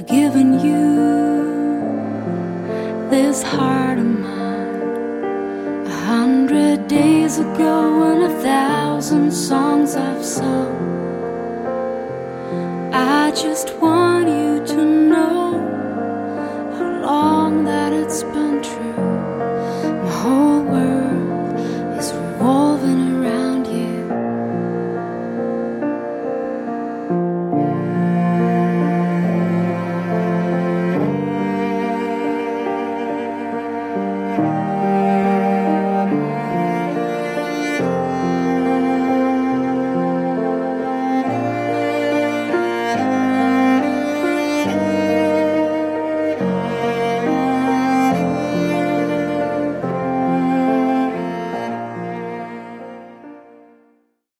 I've given you this heart of mine 100 days ago, and 1,000 songs I've sung. I just want you to know how long that it's been true.